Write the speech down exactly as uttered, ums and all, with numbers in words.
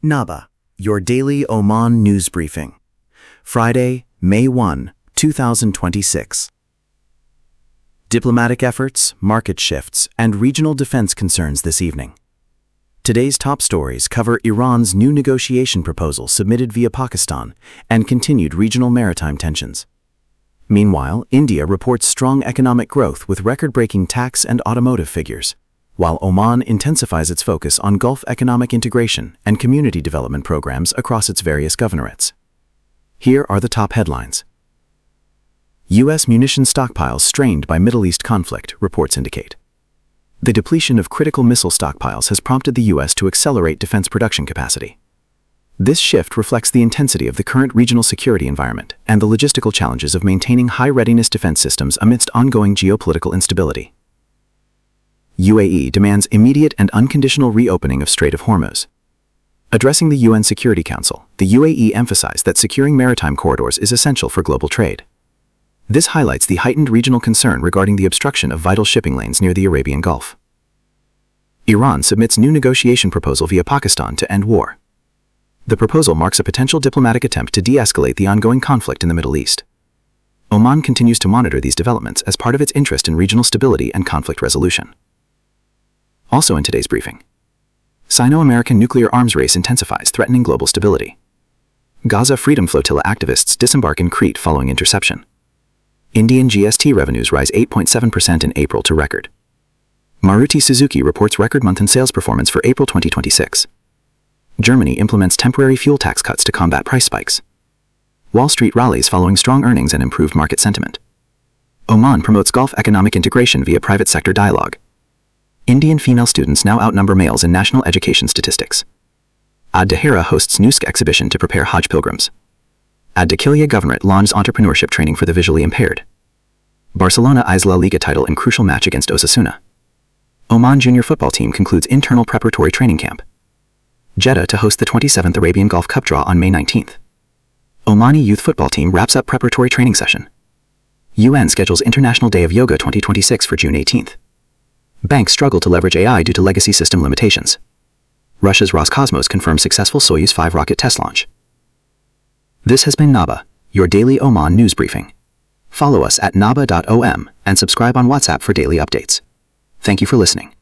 Naba, your daily Oman news briefing. Friday, May first, two thousand twenty-six. Diplomatic efforts, market shifts, and regional defense concerns this evening. Today's top stories cover Iran's new negotiation proposal submitted via Pakistan and continued regional maritime tensions. Meanwhile, India reports strong economic growth with record-breaking tax and automotive figures, while Oman intensifies its focus on Gulf economic integration and community development programs across its various governorates. Here are the top headlines. U S munition stockpiles strained by Middle East conflict, reports indicate. The depletion of critical missile stockpiles has prompted the U S to accelerate defense production capacity. This shift reflects the intensity of the current regional security environment and the logistical challenges of maintaining high-readiness defense systems amidst ongoing geopolitical instability. U A E demands immediate and unconditional reopening of Strait of Hormuz. Addressing the U N Security Council, the U A E emphasized that securing maritime corridors is essential for global trade. This highlights the heightened regional concern regarding the obstruction of vital shipping lanes near the Arabian Gulf. Iran submits new negotiation proposal via Pakistan to end war. The proposal marks a potential diplomatic attempt to de-escalate the ongoing conflict in the Middle East. Oman continues to monitor these developments as part of its interest in regional stability and conflict resolution. Also in today's briefing, Sino-American nuclear arms race intensifies, threatening global stability. Gaza Freedom Flotilla activists disembark in Crete following interception. Indian G S T revenues rise eight point seven percent in April to record. Maruti Suzuki reports record month in sales performance for April twenty twenty-six. Germany implements temporary fuel tax cuts to combat price spikes. Wall Street rallies following strong earnings and improved market sentiment. Oman promotes Gulf economic integration via private sector dialogue. Indian female students now outnumber males in national education statistics. Ad Dahira hosts Nusk exhibition to prepare Hajj pilgrims. Ad Dakhiliya Governorate launches entrepreneurship training for the visually impaired. Barcelona eyes La Liga title in crucial match against Osasuna. Oman junior football team concludes internal preparatory training camp. Jeddah to host the twenty-seventh Arabian Gulf Cup draw on May nineteenth. Omani youth football team wraps up preparatory training session. U N schedules International Day of Yoga twenty twenty-six for June eighteenth. Banks struggle to leverage A I due to legacy system limitations. Russia's Roscosmos confirms successful Soyuz five rocket test launch. This has been Naba, your daily Oman news briefing. Follow us at naba dot O M and subscribe on WhatsApp for daily updates. Thank you for listening.